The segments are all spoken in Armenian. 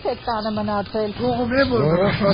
եք տանը մնացել։ Թողում է որ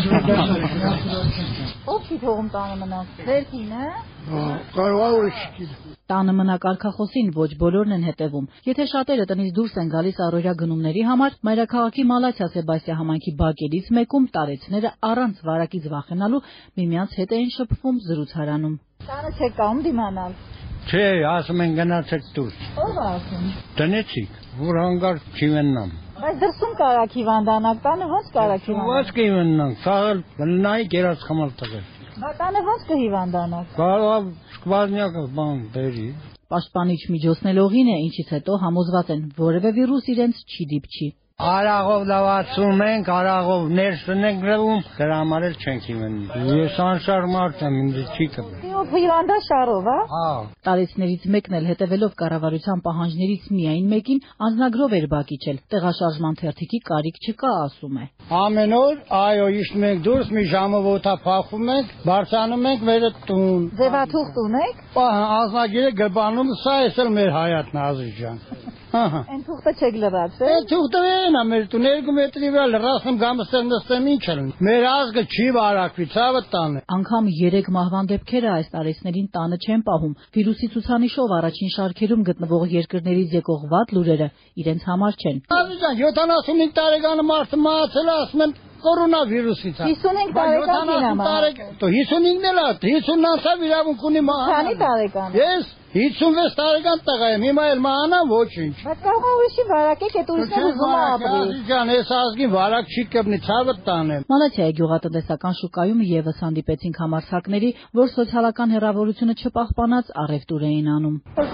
Ո՞վ չի թողում տանը մնալ։ Ձեր կինը։ Կարող է ուրիշ կին։ Տանը մնա կարգախոսին ոչ բոլորն են հետևում։ Եթե շատերը տնից դուրս են գալիս առօրյա գնումների համար, մայրաքաղաքի Մալաթիա Սեբաստիա համայնքի բակերից մեկում տարեցիները առանց վարակից վախենալու միմյանց հետ էին շփվում զրուցարանում։ Տանը չեք կանում դիմանալ։ Չէ, ասում են գնացեք դուրս։ Ո՞վ ասում։ Տնեցիք, որ հանգարց չիվեննամ։ Բայց դրսում կարաք հիվանդանաք, տանը ո՞նց կարաք հիվանդանաք։ Ո՞նց կիվեննամ, խաղալ, նայի կերած խմալ տղեր։ Բա տանը ո՞նց կհիվանդանաք։ Կարող սկվազնյակը բան բերի։ Պաշտպանիչ միջոցնելողին է, ինչից հետո համոզված են, որևէ վիրուս իրենց չի դիպչի։ Արաղով լավացում ենք, արաղով ներսն ենք գրվում, դրա համար էլ չենք իմենում։ Ես անշար մարդ եմ, ինձ չի կպել։ Ով հիվանդա շարով, հա։ Տարեցներից մեկն էլ հետևելով կառավարության պահանջներից միայն մեկին անձնագրով էր բակիչել, տեղաշարժման թերթիկի կարիք չկա, ասում է։ Ամեն օր, այո, իշտում ենք դուրս, մի ժամը ոտա փախում ենք, բարձանում ենք մեր տուն։ ձևաթուղթ ունեք։ Անձնագիրը գրբանում, սա էս էլ մեր հայատն Ազիզ ջան։ Այն թուղթը չեք լրացել։ Այդ թուղթը են ամեր տուն 2 մետրի վրա լրացում գամստեր նստեմ ինչ էլ։ Մեր ազգը չի վարակվի, ցավը տանը։ Անգամ 3 մահվան դեպքերը այս տարեցներին տանը չեն պահում։ Վիրուսի ցուցանիշով առաջին շարքերում գտնվող երկրներից եկող վատ լուրերը իրենց համար չեն։ Ազիզ ջան, 75 տարեկան մարդը մահացել է, ասում են կորոնավիրուսից։ 55 տարեկան կինամա։ 55-ն էլ է, 50-ն անցավ իրավունք ունի մահանալ։ Քանի տարեկան։ Ես 56 տարեկան տղա եմ, հիմա էլ մահանամ ոչինչ։ Բայց կարող է ուրիշի վարակեք, այդ ուրիշները ուզում է ապրի։ Ազիզ ջան, ես ազգին վարակ չի կպնի, ցավը տանեմ։ Մալաթիայի գյուղատնտեսական շուկայում եւս հանդիպեցինք համարձակների, որ սոցիալական հեռավորությունը չպահպանած առևտուր էին անում։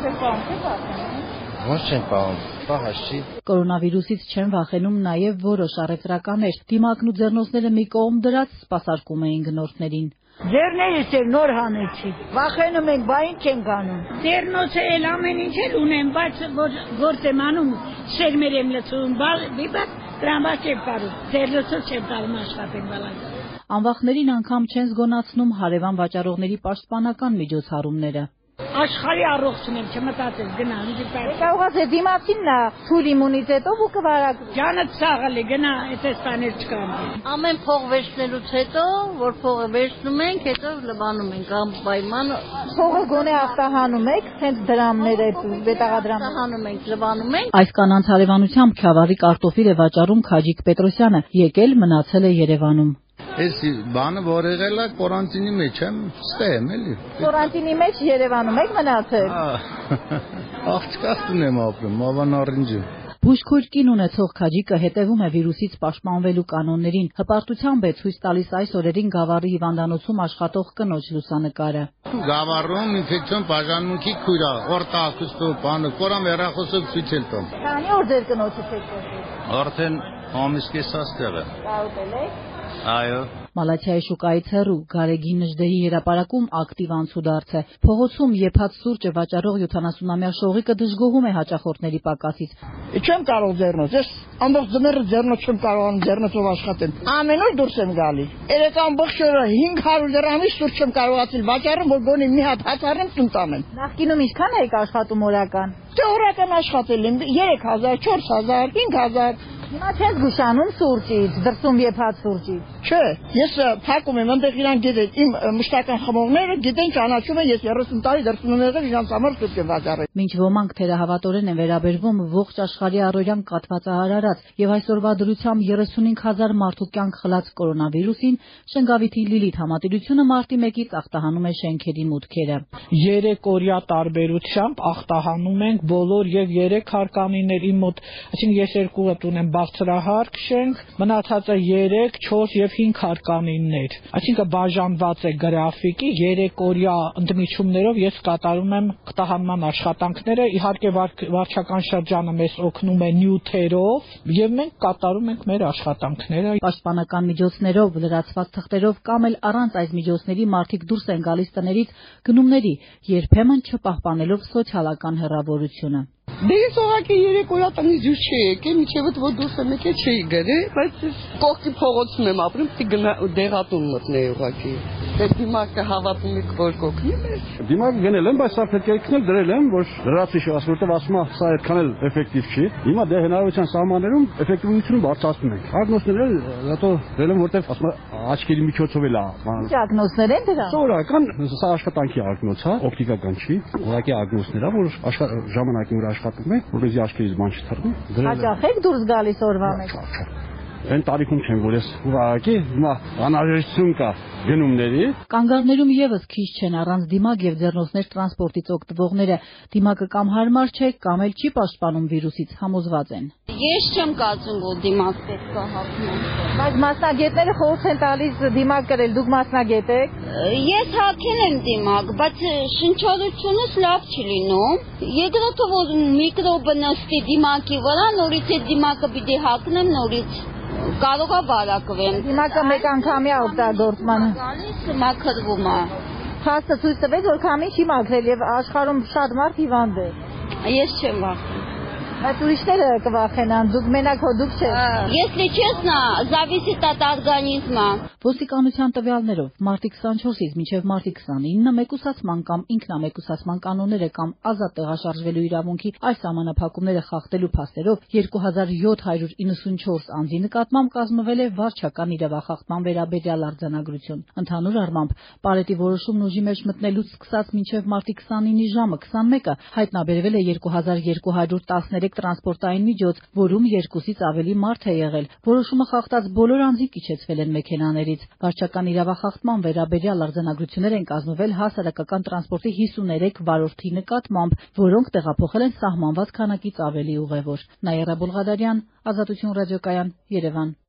Ոնց չեն պահում, պահաշի։ Կորոնավիրուսից չեն վախենում նաև որոշ առևտրականներ։ Դիմակն ու ձեռնոցները մի կողմ դրած սպասարկում էին գնորդներին։ Ձերներս էլ նոր հանեցի։ Վախենում ենք, բա ինչ ենք անում։ Ձերնոցը էլ ամեն ինչ էլ ունեմ, բայց գործ եմ անում, շերմեր եմ լցում, բիբակ դրամբաց չեմ կարում։ Ձերնոցը չեմ կարում աշխատեմ բալակ։ Անվախներին անգամ չեն զգոնացնում հարևան վաճառողների պաշտպանական միջոցառումները։ Աշխարհի առողջն եմ չմտածել գնա ինձ Կարող է դիմացին նա թույլ իմունիտետով ու կվարակ։ Ջանը ցաղալի գնա այդպես բաներ չկան։ Ամեն փող վերցնելուց հետո, որ փողը վերցնում ենք, հետո լվանում ենք անպայման։ Փողը գոնե ախտահանում եք, հենց դրամները, վետաղադրամները ախտահանում ենք, լվանում ենք։ Այս կանանց հարևանությամբ Քյավառի կարտոֆիլ է վաճառում Քաջիկ Պետրոսյանը, եկել մնացել է Երևանում։ Այս բանը որ եղել է կորանտինի մեջ եմ, ստե եմ էլի։ Կորանտինի մեջ Երևանում եք մնացել։ Աղջկաստուն եմ ապրում, Ավանառինջի։ Բուժքույր ունեցող Քաջիկը հետևում է վիրուսից պաշտպանվելու կանոններին։ Հպարտությամբ է ցույց տալիս այս օրերին Գավառի հիվանդանոցում աշխատող կնոջ լուսանկարը։ Գավառում ինֆեկցիոն բաժանմունքի քույր է, օրտակուստու բանը, կորամ հեռախոսով ցույց էլ տամ։ Քանի օր ձեր կնոջից եք խոսում։ Արդեն ամիս կեսաստեղ է։ Կարոտել եք։ Այո։ Մալաթիայի շուկայից հեռու Գարեգին Նժդեհի հրապարակում ակտիվ անցուդարձ է։ Փողոցում եփած սուրճը վաճառող 70-ամյա շողիկը դժգոհում է հաճախորդների պակասից։ Չեմ կարող ձեռնոց, ես ամբողջ ձմեռը ձեռնոց չեմ կարողանում ձեռնոցով աշխատել։ Ամեն օր դուրս եմ գալիս։ Երեք ամբողջ օրը 500 դրամի սուրճ չեմ կարողացել վաճառել, որ գոնե մի հատ հաց առնեմ տուն տանեմ։ Նախկինում ինչքան եք աշխատում օրական։ Օրական աշխատել եմ 3000, 4000, 5000։ Հիմա չես գուշանում սուրճից, դրսում եփած սուրճից։ Չէ, ես փակում եմ, այնտեղ իրանք գիտեն, իմ մշտական խմողները գիտեն, ճանաչում են, ես 30 տարի դրսում եմ եղել, իրանց համար սուրճ եմ վաճառել։ Մինչ ոմանք թերահավատորեն են վերաբերվում ողջ աշխարհի առօրյան կաթվածահարարած եւ այսօրվա դրությամբ 35000 մարդու կյանք խլած կորոնավիրուսին, Շենգավիթի Լիլիթ համատիրությունը մարտի 1-ից ախտահանում է շենքերի մուտքերը։ 3 օրյա տարբերությամբ ախտահանում ենք բոլոր եւ 3 հարկանիների մոտ, այսինքն ես 2 հատ ունեմ բարձրահարկ շենք, մնացածը 3, 4 եւ 5 հարկանիներ։ Այսինքն բաժանված է գրաֆիկի 3 օրյա ընդմիջումներով ես կատարում եմ ախտահանման աշխատանքները, իհարկե վարչական շրջանը մեզ օգնում է նյութերով եւ մենք կատարում ենք մեր աշխատանքները։ Պաշտպանական միջոցներով, լրացված թղթերով կամ էլ առանց այս միջոցների մարդիկ դուրս են գալիս տներից գնումների, երբեմն չպահպանելով սոցիալական հեռավորությունը։ Դե ես ուղղակի 3 օր տնից դուրս չի եկել, միջև որ դուրս եմ եկել չի գարի, բայց կողքի փողոցում եմ ապրում, դեղատուն մտնեի ուղղակի։ Դե դիմակը հավատում եք որ կօգնի մեզ։ Դիմակ գնել եմ, բայց սա պետք է եկնել դրել եմ, որ լրացուցիչ ասում ասում սա այդքան էլ էֆեկտիվ չի։ Հիմա դե հնարավորության սահմաններում էֆեկտիվությունը բարձրացնում ենք։ Ագնոսները հետո դրել եմ, որտեղ ասում աչքերի միջոցով էլ է։ Ագնոսներ են դրա։ Սովորական սա աշխատանքի ագնոց է, օպտիկական չի։ Ուղղակի ագնոսներ է, որ ժամանակի վրա աշխատում է, որպեսզի աչքերից բան չթռնի։ Հաճախ եք դուրս գալիս օրվա մեջ։ Այն տարիքում չեմ որ ես ուղղակի հիմա անհրաժեշտություն կա գնումների։ Կանգառներում եւս քիչ չեն առանց դիմակ եւ ձեռնոցներ տրանսպորտից օգտվողները։ Դիմակը կամ հարմար չէ, կամ էլ չի պաշտպանում վիրուսից, համոզված են։ Ես չեմ կարծում, որ դիմակ պետք է հագնեմ։ Բայց մասնագետները խորհուրդ են տալիս դիմակ կրել, դուք մասնագետ եք։ Ես հագել եմ դիմակ, բայց շնչառությունս լավ չի լինում։ Երկրորդը որ միկրոբը նստի դիմակի վրա, նորից այդ դիմակը պիտի հագնեմ նորից։ Կարող է վարակվեմ։ Դիմակը մեկ անգամյա օգտագործման։ Գալիս մաքրվում է։ Փաստը ցույց տվեց, որ քամին չի մաքրել եւ աշխարհում շատ մարդ հիվանդ է։ Ես չեմ վախենում։ Բայց ուրիշները կվախենան, դուք մենակ դուք չեք։ Если честно, зависит от организма։ Ոստիկանության տվյալներով մարտի 24-ից մինչև մարտի 29-ը մեկուսացման կամ ինքնամեկուսացման կանոնները կամ ազատ տեղաշարժվելու իրավունքի այս սահմանափակումները խախտելու փաստերով 2794 անձի նկատմամբ կազմվել է վարչական իրավախախտման վերաբերյալ արձանագրություն։ Ընդհանուր առմամբ, Պարետի որոշումն ուժի մեջ մտնելուց սկսած մինչև մարտի 29-ի ժամը 21-ը հայտնաբերվել է 2213 տրանսպորտային միջոց, որում 2-ից ավելի մարդ է եղել։ Որոշումը խախտած բոլոր անձինք իջեցվել են մեքենաներից։ Վարչական իրավախախտման վերաբերյալ արձանագրություններ են կազմվել հասարակական տրանսպորտի 53 վարորդի նկատմամբ, որոնք տեղափոխել են սահմանված քանակից ավելի ուղևոր։ Նաիրա Բուլղադարյան, Ազատություն ռադիոկայան, Երևան։